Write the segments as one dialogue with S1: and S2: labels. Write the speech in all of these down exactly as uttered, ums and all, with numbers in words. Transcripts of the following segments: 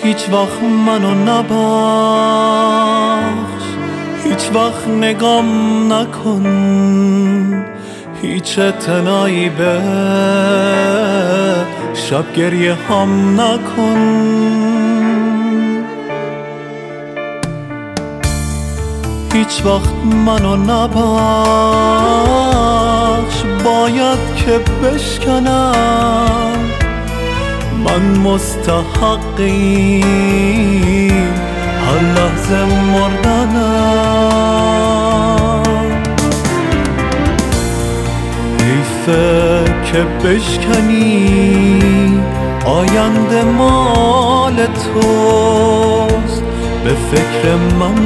S1: هیچ وقت منو نبخش، هیچ وقت نگام نکن، هیچ اعتنایی به شب گریه هم نکن. هیچ وقت منو نبخش، باید که بشکنم، من مستحق این هر لحظه مردنم. حیفه که بشکنی، آینده مال توست، به فکر من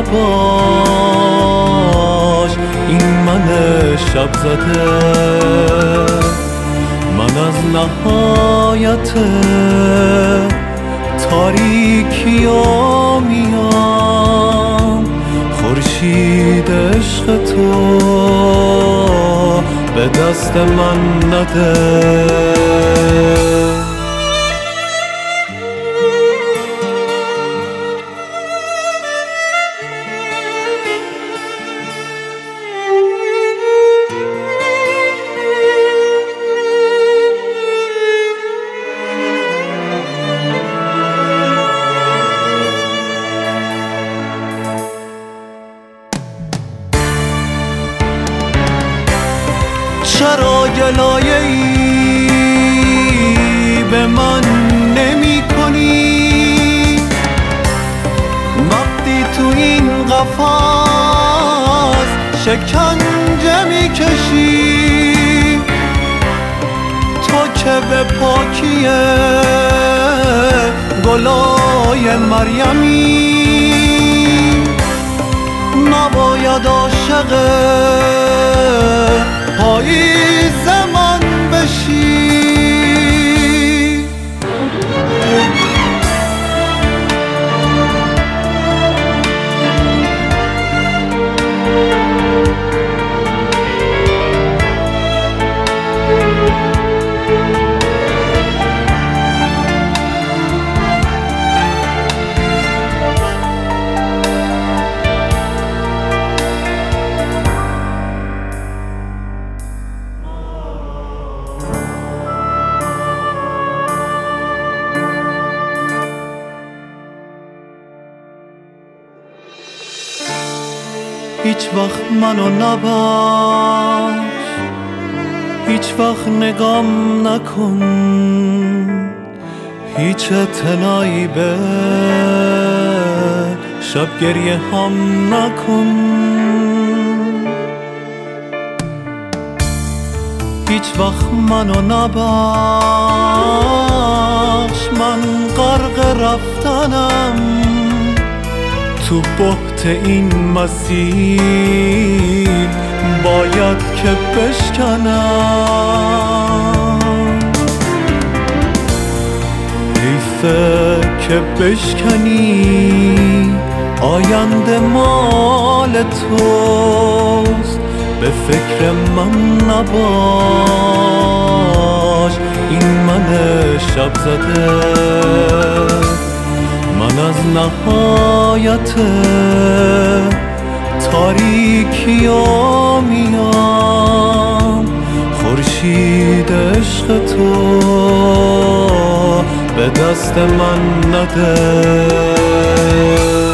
S1: نباش، این من شب زده، من از نهایت تاریکی ها میام، خورشید عشق تو به دست من نده. چرا گلایه‌ای به من نمی کنی وقتی تو این قفس شکنجه می کشی؟ تو که به پاکی گلای مریمی نباید عاشق پاییز من بشی. هیچ وقت منو نبخش، هیچ وقت نگام نکن، هیچ اعتنایی به شب گریه هم نکن. هیچ وقت منو نبخش، من غرق رفتنم تو بحت این مسیر، باید که بشکنم. حیفه که بشکنی، آینده مال توست، به فکر من نباش، این من شب زده، من از نهایت تاریکی ها میام، خورشید عشق تو به دست من نده.